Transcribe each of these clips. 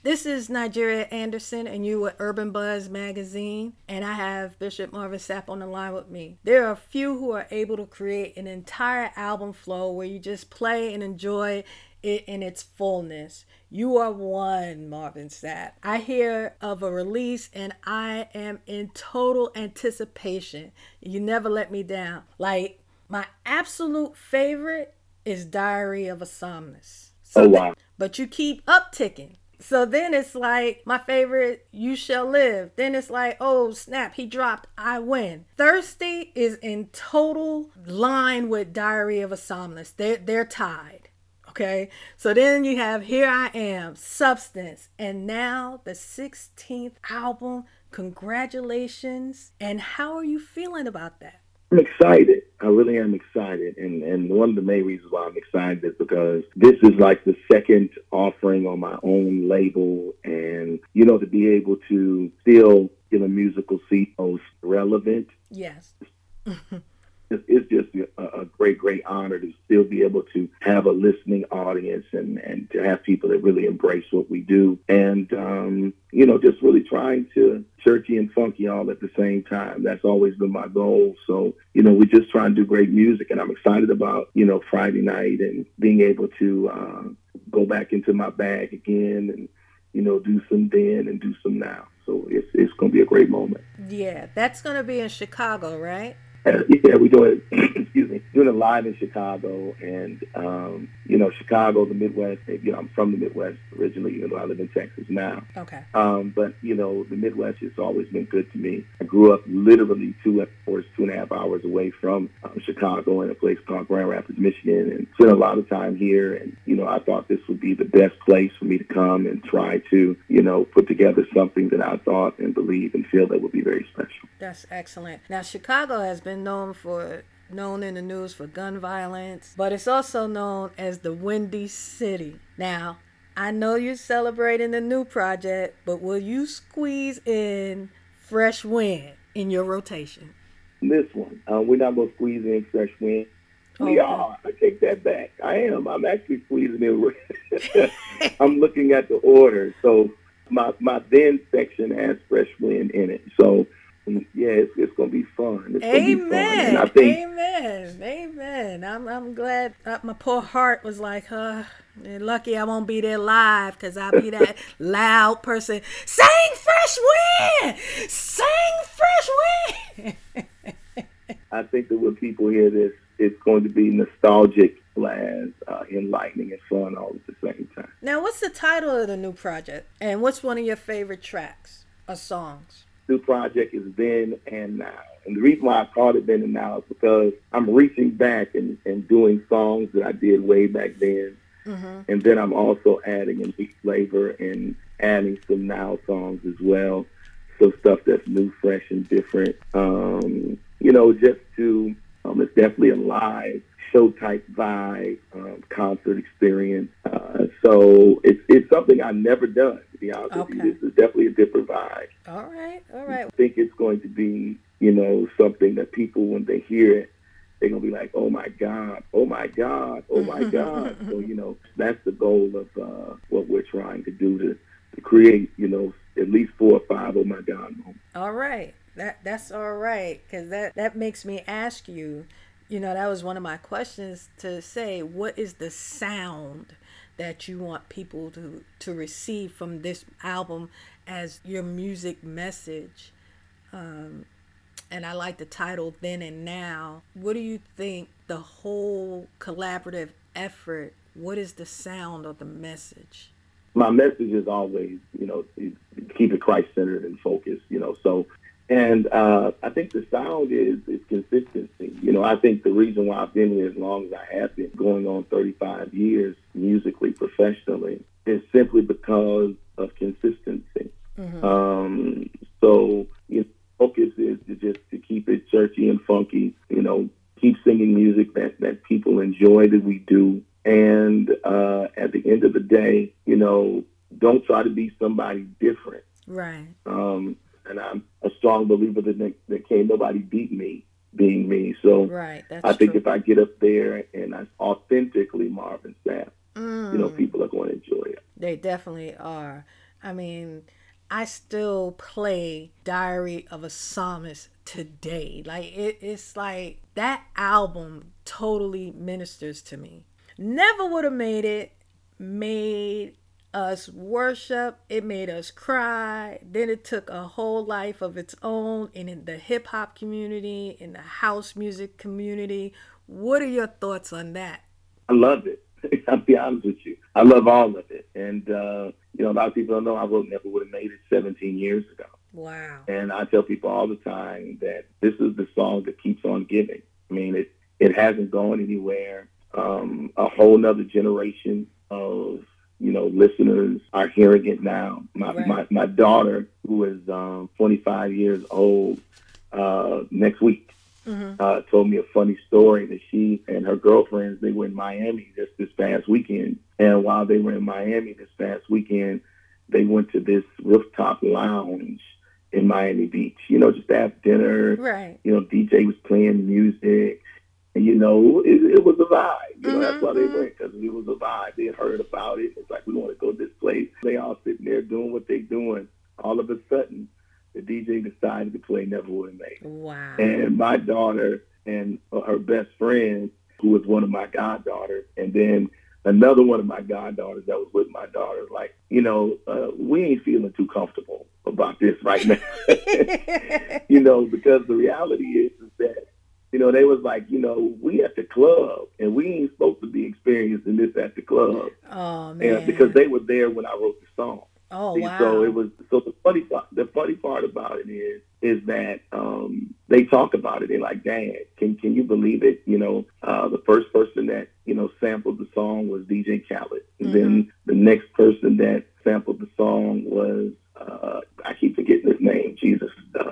This is Nigeria Anderson, and you with Urban Buzz Magazine, and I have Bishop Marvin Sapp on the line with me. There are a few who are able to create an entire album flow where you just play and enjoy it in its fullness. You are one, Marvin Sapp. I hear of a release, and I am in total anticipation. You never let me down. Like, my absolute favorite is Diary of a Somnus. Oh wow. But you keep upticking. So then it's like my favorite, You Shall Live. Then it's like, oh snap, he dropped I Win. Thirsty is in total line with Diary of a Somnus. They're tied. Okay. So then you have Here I Am, Substance, and now the 16th album. Congratulations. And how are you feeling about that? I'm excited. I really am excited. And one of the main reasons why I'm excited is because this is like the second offering on my own label. And, to be able to still get a musical seat most relevant. Yes. It's just a great, great honor to still be able to have a listening audience and to have people that really embrace what we do. And, just really trying to churchy and funky all at the same time. That's always been my goal. So, we just try and do great music. And I'm excited about, Friday night and being able to go back into my bag again and, do some then and do some now. So it's going to be a great moment. Yeah, that's going to be in Chicago, right? Yeah, we do it. Excuse me, doing it live in Chicago, and Chicago, the Midwest. I'm from the Midwest originally, even though I live in Texas now. Okay. But the Midwest has always been good to me. I grew up literally 2.5 hours away from Chicago in a place called Grand Rapids, Michigan, and spent a lot of time here. And I thought this would be the best place for me to come and try to put together something that I thought and believe and feel that would be very special. That's excellent. Now, Chicago has been known in the news for gun violence, but it's also known as the Windy City. Now, I know you're celebrating the new project, but will you squeeze in Fresh Wind in your rotation? This one, we're not going to squeeze in Fresh Wind. We are. I take that back. I am. I'm actually squeezing in. I'm looking at the order. So my then section has Fresh Wind in it. So yeah, it's going to be fun. It's Amen. Going to be fun. And I think, Amen. I'm glad my poor heart was like, lucky I won't be there live because I'll be that loud person. Sing Fresh Wind! Sing Fresh Wind! I think that when people hear this, it's going to be nostalgic, blast, enlightening, and fun all at the same time. Now, what's the title of the new project? And what's one of your favorite tracks or songs? New project is Then and Now. And the reason why I called it Then and Now is because I'm reaching back and doing songs that I did way back then. Mm-hmm. And then I'm also adding a new flavor and adding some now songs as well. So stuff that's new, fresh, and different. Just to, it's definitely a live show type vibe, concert experience. So it's something I've never done, to be honest with you. This is definitely a different vibe. All right. I think it's going to be, something that people, when they hear it, they're going to be like, oh my God, oh my God, oh my God. So, that's the goal of what we're trying to do to create, at least 4 or 5 oh my God moments. All right. That's all right, because that makes me ask you, that was one of my questions, to say, what is the sound that you want people to receive from this album as your music message? And I like the title Then and Now. What do you think the whole collaborative effort, what is the sound of the message? My message is always, keep it Christ-centered and focused, so. And I think the sound is consistency. I think the reason why I've been here as long as I have been, going on 35 years musically, professionally, is simply because of consistency. Mm-hmm. So focus is to keep it churchy and funky, keep singing music that people enjoy, that we do. And at the end of the day, don't try to be somebody different. Right. And I'm a strong believer that can't nobody beat me being me. So right, I think if I get up there and I authentically Marvin Sapp, people are going to enjoy it. They definitely are. I mean, I still play Diary of a Psalmist today. Like it's like that album totally ministers to me. Never would have made it. Made us worship. It made us cry. Then it took a whole life of its own in the hip hop community, in the house music community. What are your thoughts on that? I love it. I'll be honest with you. I love all of it. And, a lot of people don't know I wrote Never Would Have Made It 17 years ago. Wow. And I tell people all the time that this is the song that keeps on giving. I mean, it hasn't gone anywhere. A whole nother generation of, listeners are hearing it now. My daughter, who is 25 years old, next week, told me a funny story that she and her girlfriends, they were in Miami just this past weekend. And while they were in Miami this past weekend, they went to this rooftop lounge in Miami Beach, just to have dinner. Right. DJ was playing music. And, it was a vibe. That's why they went, because it was a vibe. They had heard about it. It's like, we want to go to this place. They all sitting there doing what they're doing. All of a sudden, the DJ decided to play Never Would Have Made It. Wow. And my daughter and her best friend, who was one of my goddaughters, and then another one of my goddaughters that was with my daughter, like, we ain't feeling too comfortable about this right now. Because the reality is that, they was like, we at the club, and we ain't supposed to be experiencing this at the club. Oh, man. And because they were there when I wrote the song. Oh, See, wow. So the funny part about it is that they talk about it. They're like, Dad, can you believe it? The first person that, sampled the song was DJ Khaled. And then the next person that sampled the song was, I keep forgetting his name, Jesus.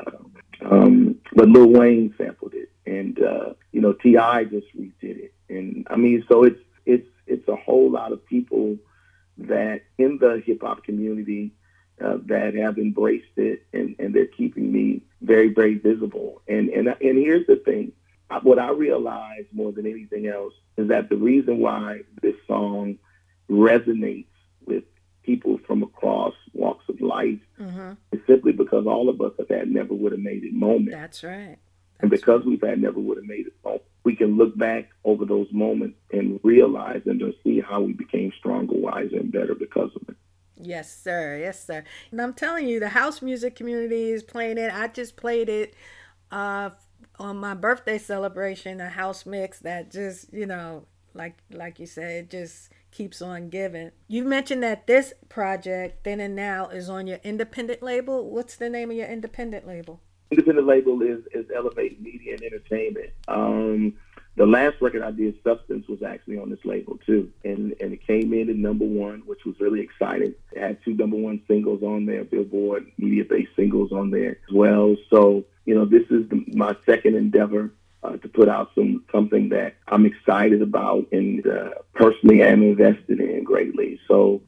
But Lil Wayne sampled it. And, T.I. just redid it. And I mean, so it's a whole lot of people that in the hip hop community that have embraced it, and they're keeping me very, very visible. And here's the thing. What I realize more than anything else is that the reason why this song resonates with people from across walks of life is simply because all of us have had Never Would Have Made It moments. That's right. And because we've had Never Would Have Made It moments, we can look back over those moments and realize and to see how we became stronger, wiser, and better because of it. Yes, sir. Yes, sir. And I'm telling you, the house music community is playing it. I just played it on my birthday celebration, a house mix that just, like you said, it just keeps on giving. You mentioned that this project, Then and Now, is on your independent label. What's the name of your independent label? Independent label is Elevate Media and Entertainment. The last record I did, Substance, was actually on this label too, and it came in at #1, which was really exciting. It had 2 #1 singles on there, Billboard media-based singles on there as well. So this is my second endeavor to put out something that I'm excited about and personally am invested in greatly. So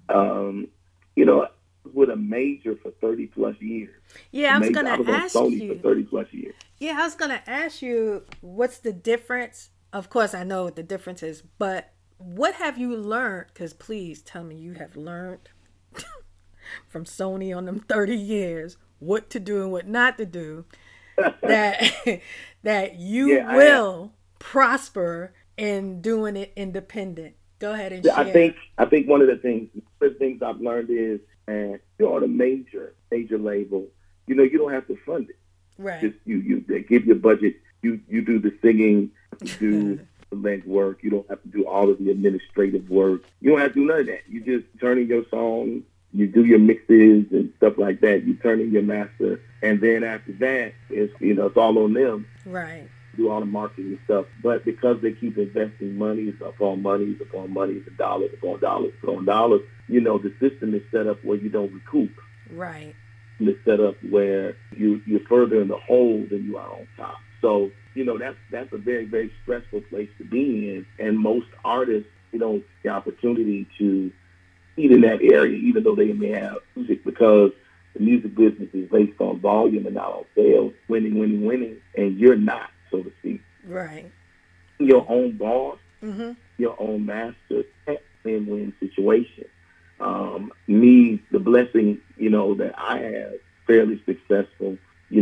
with a major for 30 plus years. Yeah, I was going to ask Sony you. for 30 plus years. Yeah, I was going to ask you, what's the difference? Of course, I know what the difference is, but what have you learned? Because please tell me you have learned from Sony on them 30 years what to do and what not to do, that you will prosper in doing it independent. Go ahead and share. I think one of the things I've learned is, you're on a major label, you don't have to fund it. Right. Just they give you a budget. You do the singing, you do the leg work. You don't have to do all of the administrative work. You don't have to do none of that. You just turn in your song, you do your mixes and stuff like that. You turn in your master, and then after that, it's all on them. Right. Do all the marketing stuff. But because they keep investing monies upon monies upon monies and dollars upon dollars upon dollars, the system is set up where you don't recoup. Right. It's set up where you're further in the hole than you are on top. So, that's a very, very stressful place to be in. And most artists, the opportunity to eat in that area, even though they may have music, because the music business is based on volume and not on sales, winning, and you're not, so to speak. Right. Your own boss, your own master, win-win situation. Me, the blessing, that I have, fairly successful,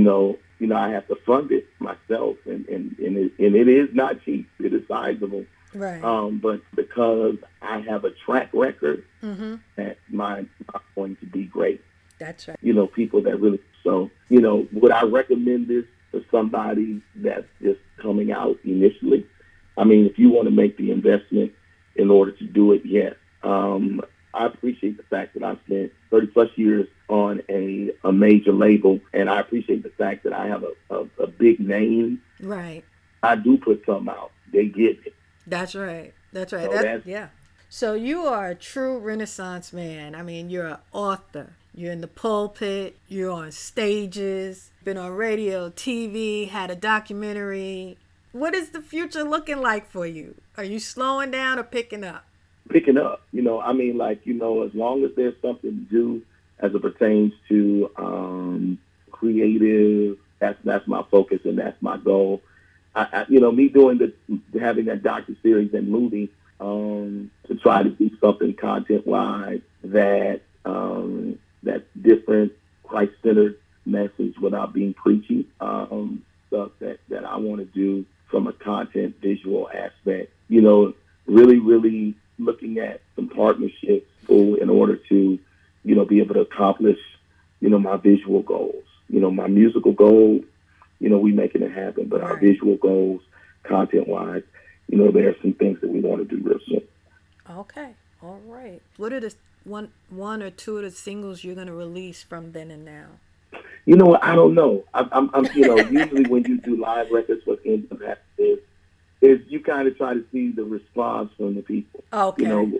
I have to fund it myself, and it is not cheap. It is sizable. Right. But because I have a track record, Mm-hmm. that mine are going to be great. That's right. People that really, so, would I recommend this to somebody that's just coming out initially? I mean, if you want to make the investment in order to do it, yes. I appreciate the fact that I've spent 30 plus years on a major label, and I appreciate the fact that I have a big name. Right. I do put something out. They get it. That's right. That's right. So That's that's, yeah. So you are a true Renaissance man. I mean, you're an author. You're in the pulpit. You're on stages. Been on radio, TV. Had a documentary. What is the future looking like for you? Are you slowing down or picking up? picking up. I mean, as long as there's something to do as it pertains to creative, that's my focus and that's my goal. Me doing having that docu series and movie to try to do something content wise that's different, Christ centered message without being preachy. Stuff that I want to do from a content visual aspect. Really, really looking at some partnerships in order to, be able to accomplish, my visual goals. My musical goals, we making it happen, but our Right. visual goals, content wise, there are some things that we want to do real soon. Okay. All right. What are the one or two of the singles you're gonna release from then and now? You know what? I don't know. I'm usually when you do live records, what ends up happening is you kind of try to see the response from the people. Okay.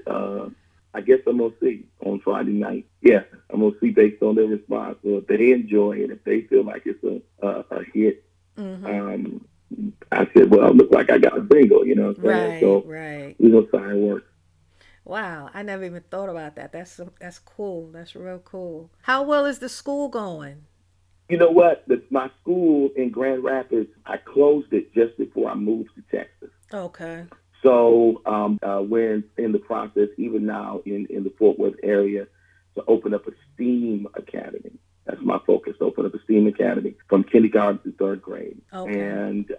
I guess I'm gonna see on Friday night. Yeah, I'm gonna see based on their response. So if they enjoy it, if they feel like it's a hit, Mm-hmm. um, I said, well, it looks like I got a bingo. You know what I'm saying? Right. So Right. we're gonna sign work. Wow. I never even thought about that. That's cool. That's real cool. How well is the school going? You know what? My school in Grand Rapids, I closed it just before I moved to Texas. Okay. So we're in the process, even now in the Fort Worth area, to open up a STEAM academy. That's my focus, open up a STEAM academy from kindergarten to third grade. Okay. And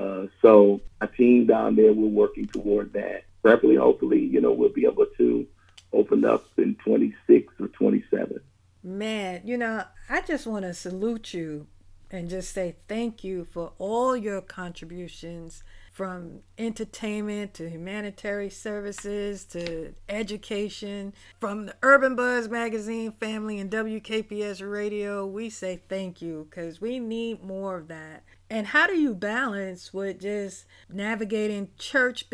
so a team down there, we're working toward that. Preferably, hopefully, we'll be able to open up in 26 or 27. Man, I just want to salute you and just say thank you for all your contributions from entertainment to humanitarian services to education. From the Urban Buzz magazine family and WKPS radio, we say thank you because we need more of that. And how do you balance with just navigating church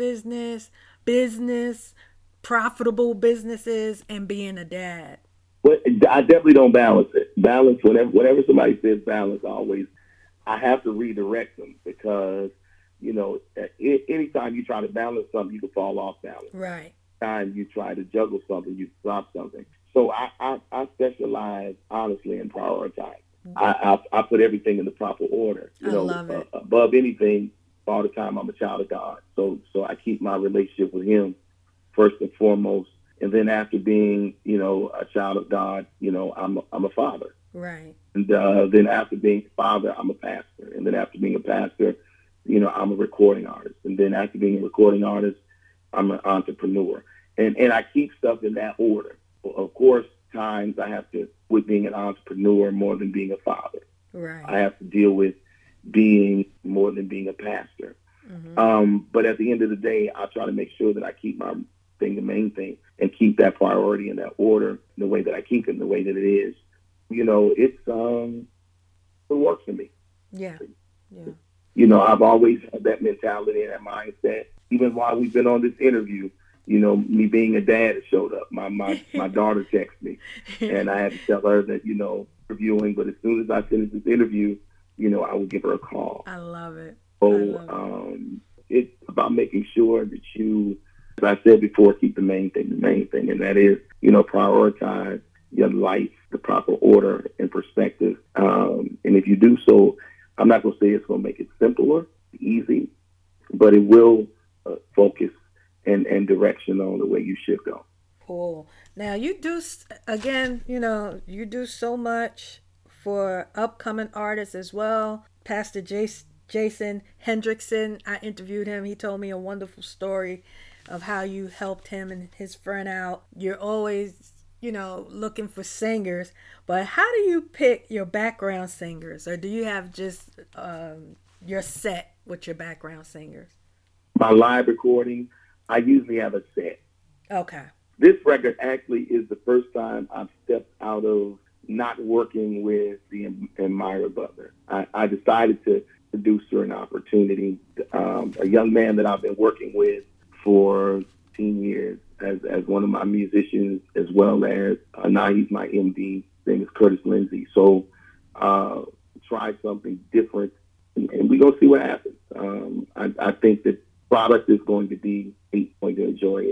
business, profitable businesses, and being a dad? But I definitely don't balance it. Balance, whenever somebody says balance, I have to redirect them because, anytime you try to balance something, you can fall off balance. Right. Time you try to juggle something, you drop something. So I specialize, honestly, in prioritize. I put everything in the proper order. I love it. Above anything, all the time, I'm a child of God. So I keep my relationship with Him first and foremost. And then after being, a child of God, I'm a father. Right. And then after being a father, I'm a pastor. And then after being a pastor, I'm a recording artist. And then after being a recording artist, I'm an entrepreneur. And I keep stuff in that order. Of course, times I have to, with being an entrepreneur more than being a father. Right. I have to deal with being more than being a pastor. Mm-hmm. But at the end of the day, I try to make sure that I keep my thing the main thing and keep that priority in that order, the way that I keep it, the way that it is. It works for me. Yeah. Yeah. I've always had that mentality and that mindset. Even while we've been on this interview, me being a dad showed up. My daughter texted me, and I had to tell her that reviewing. But as soon as I finish this interview, I will give her a call. I love it. So it's about making sure that you, as I said before, keep the main thing, and that is, prioritize your life, the proper order and perspective. And if you do so, I'm not going to say it's going to make it simpler, easy, but it will focus and direction on the way you should go. Cool. Now you do again, you do so much for upcoming artists as well. Pastor Jason Hendrickson, I interviewed him. He told me a wonderful story of how you helped him and his friend out. You're always, looking for singers, but how do you pick your background singers, or do you have just your set with your background singers? My live recording, I usually have a set. Okay. This record actually is the first time I've stepped out of not working with the Myra Butler. I decided to produce her an opportunity. A young man that I've been working with for 10 years as one of my musicians, as well as now he's my MD. His name is Curtis Lindsay. So try something different, and we're going to see what happens. I think that product is going to be going to enjoy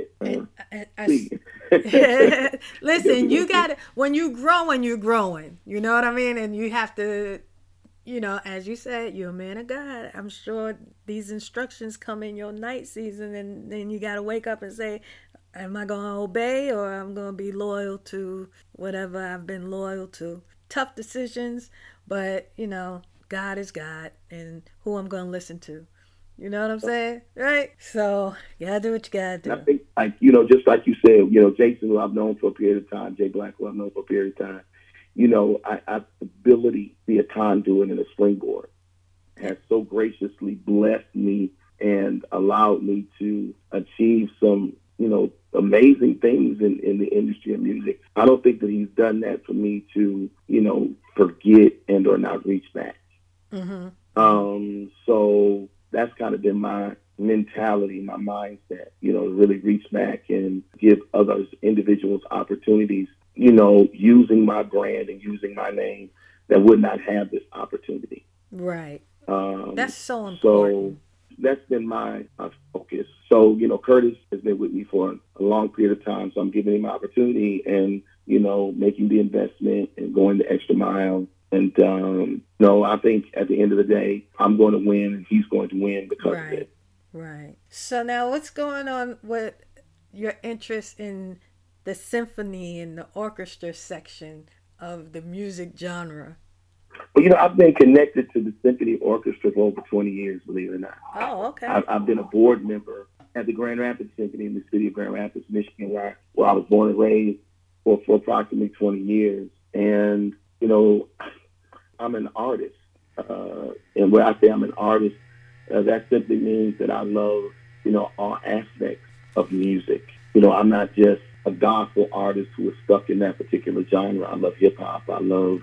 it. Listen, you got to, when you're growing, you know what I mean? And you have to, as you said, you're a man of God. I'm sure these instructions come in your night season, and then you got to wake up and say, am I going to obey, or I'm going to be loyal to whatever I've been loyal to? Tough decisions, but, God is God, and who I'm going to listen to. You know what I'm saying? Right? So, you gotta do what you gotta do. And I think, just like you said, Jason, who I've known for a period of time, Jay Black, who I've known for a period of time, I've ability to be a conduit and a springboard has so graciously blessed me and allowed me to achieve some, amazing things in the industry of music. I don't think that he's done that for me to, forget and or not reach back. Mm-hmm. So that's kind of been my mentality, my mindset, really reach back and give others, individuals, opportunities, using my brand and using my name that would not have this opportunity. Right. That's so important. So that's been my focus. So, Curtis has been with me for a long period of time, so I'm giving him opportunity and, making the investment and going the extra mile. And, I think at the end of the day, I'm going to win and he's going to win because of it. Right. So now what's going on with your interest in the symphony and the orchestra section of the music genre? Well, I've been connected to the symphony orchestra for over 20 years, believe it or not. Oh, okay. I've been a board member at the Grand Rapids Symphony in the city of Grand Rapids, Michigan, where I was born and raised for approximately 20 years. And, I'm an artist. And when I say I'm an artist, that simply means that I love, all aspects of music. I'm not just a gospel artist who is stuck in that particular genre. I love hip hop. I love,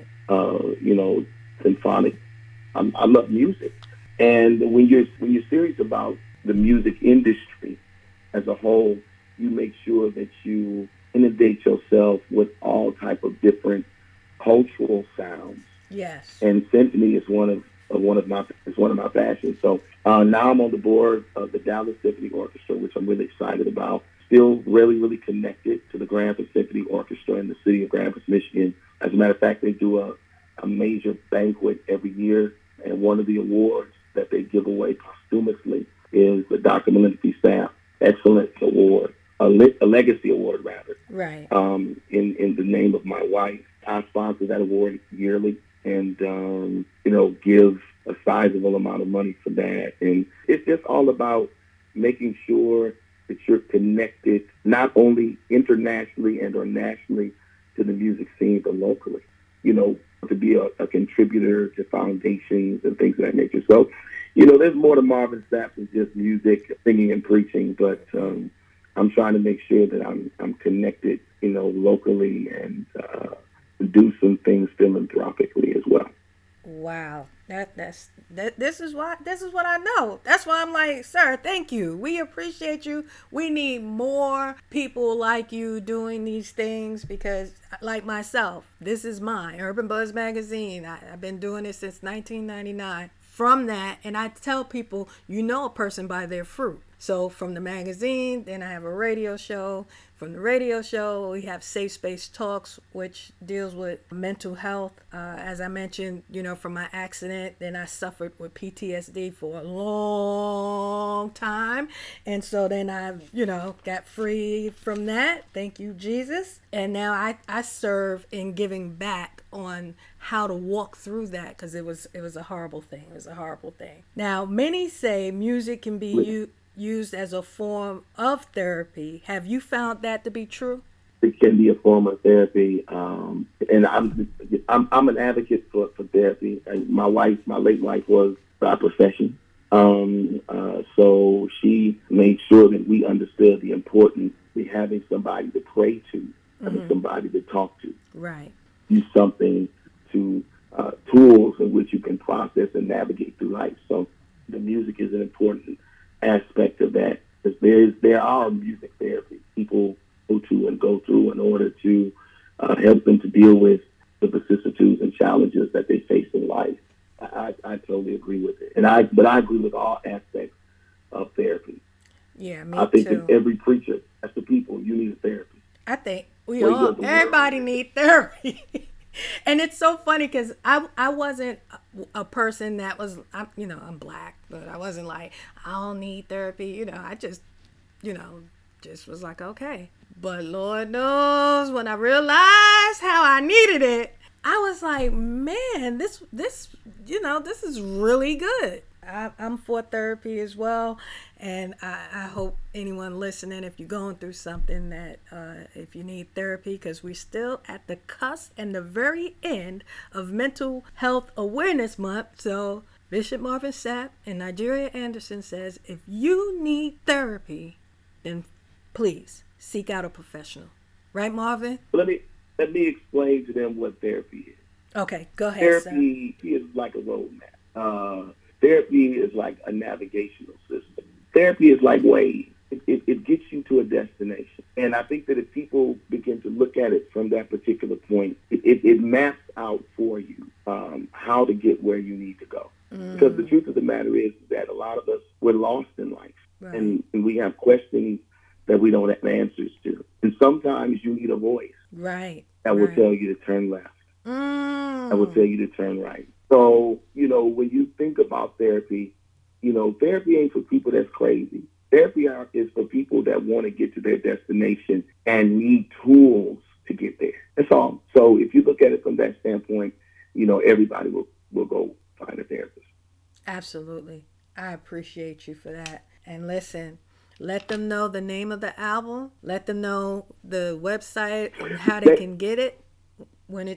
symphonic. I love music. And when you're serious about the music industry as a whole, you make sure that you inundate yourself with all type of different cultural sounds. Yes. And symphony is one of my passions. So now I'm on the board of the Dallas Symphony Orchestra, which I'm really excited about. Still really, really connected to the Grand Rapids Symphony Orchestra in the city of Grand Rapids, Michigan. As a matter of fact, they do a major banquet every year, and one of the awards that they give away posthumously is the Dr. Melinda P. Sapp Excellence Award, a legacy award rather. Right. In the name of my wife. I sponsor that award yearly and, give a sizable amount of money for that. And it's just all about making sure that you're connected not only internationally and or nationally to the music scene, but locally, to be a contributor to foundations and things of that nature. So, there's more to Marvin Sapp than just music, singing and preaching, but I'm trying to make sure that I'm connected, locally and do some things philanthropically as well. Wow. This is what I know. That's why I'm like, sir, thank you. We appreciate you. We need more people like you doing these things because, like myself, this is mine. Urban Buzz Magazine. I've been doing it since 1999. From that, and I tell people, a person by their fruit. So from the magazine, then I have a radio show. From the radio show, we have Safe Space Talks, which deals with mental health. As I mentioned, from my accident, then I suffered with PTSD for a long time. And so then I, got free from that. Thank you, Jesus. And now I serve in giving back on how to walk through that, because it was a horrible thing. It was a horrible thing. Now, many say music can be used as a form of therapy. Have you found that to be true? It can be a form of therapy, and I'm an advocate for therapy. My late wife, was by profession, so she made sure that we understood the importance of having somebody to pray to, having somebody to talk to. Right. Use something to tools in which you can process and navigate through life. So the music is an important aspect of that. There are music therapy people go through in order to help them to deal with the vicissitudes and challenges that they face in life. I totally agree with it, but I agree with all aspects of therapy. Yeah, me I think too. that every preacher, as the people, you need a therapy. I think everybody need therapy. And it's so funny because I wasn't a person that was, I'm black, but I wasn't like, I don't need therapy. I just, just was like, okay. But Lord knows when I realized how I needed it, I was like, man, this is really good. I'm for therapy as well, and I hope anyone listening, if you're going through something, that if you need therapy, because we're still at the cusp and the very end of Mental Health Awareness Month. So Bishop Marvin Sapp and Nigeria Anderson says, if you need therapy, then please seek out a professional. Right, Marvin? Let me explain to them what therapy is. Okay, go ahead. Therapy is like a roadmap. Therapy is like a navigational system. Therapy is like waves. It gets you to a destination. And I think that if people begin to look at it from that particular point, it maps out for you how to get where you need to go. Because the truth of the matter is that a lot of us, we're lost in life. Right. And we have questions that we don't have answers to. And sometimes you need a voice that will tell you to turn left. That will tell you to turn right. So, when you think about therapy, therapy ain't for people that's crazy. Therapy is for people that want to get to their destination and need tools to get there. That's all. So if you look at it from that standpoint, everybody will go find a therapist. Absolutely. I appreciate you for that. And listen, let them know the name of the album. Let them know the website and how they can get it when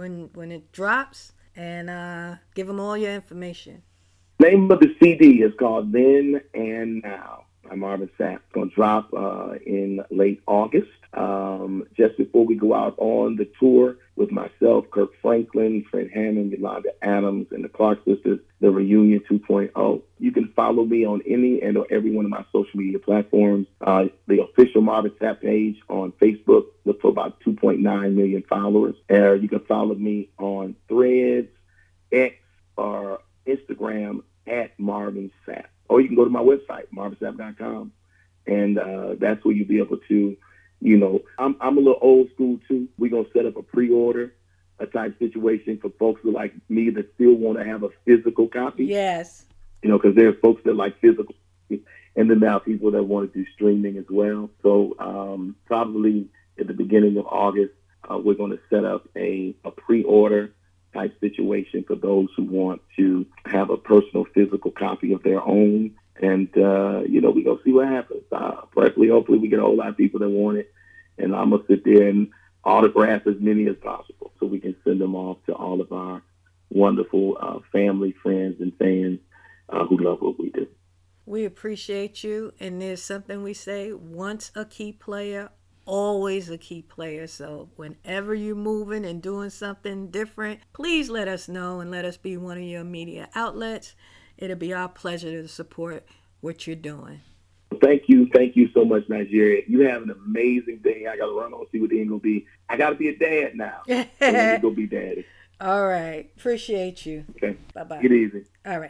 it drops. And give them all your information. Name of the CD is called Then and Now by Marvin Sapp. It's going to drop in late August, just before we go out on the tour with myself, Kirk Franklin, Fred Hammond, Yolanda Adams, and the Clark Sisters, the Reunion 2.0. You can follow me on any and or every one of my social media platforms. The official Marvin Sapp page on Facebook, look for about 2.9 million followers. You can follow me on Threads, X, or Instagram at Marvin Sapp. Or you can go to my website, marvinsapp.com, and that's where you'll be able to, I'm a little old school too. We're going to set up a pre-order, a type situation for folks who like me that still want to have a physical copy. Yes. Because there are folks that like physical, and then there are people that want to do streaming as well. So probably at the beginning of August, we're going to set up a pre-order type situation for those who want to have a personal physical copy of their own. And, we're going to see what happens. Hopefully we get a whole lot of people that want it. And I'm going to sit there and autograph as many as possible so we can send them off to all of our wonderful family, friends, and fans who love what we do. We appreciate you. And there's something we say, once a key player, always a key player. So whenever you're moving and doing something different, please let us know and let us be one of your media outlets. It'll be our pleasure to support what you're doing. Thank you so much, Nigeria. You have an amazing day. I got to run on, see what the end will be. I got to be a dad now. So let me go be daddy. All right. Appreciate you. Okay. Bye-bye. Get easy. All right.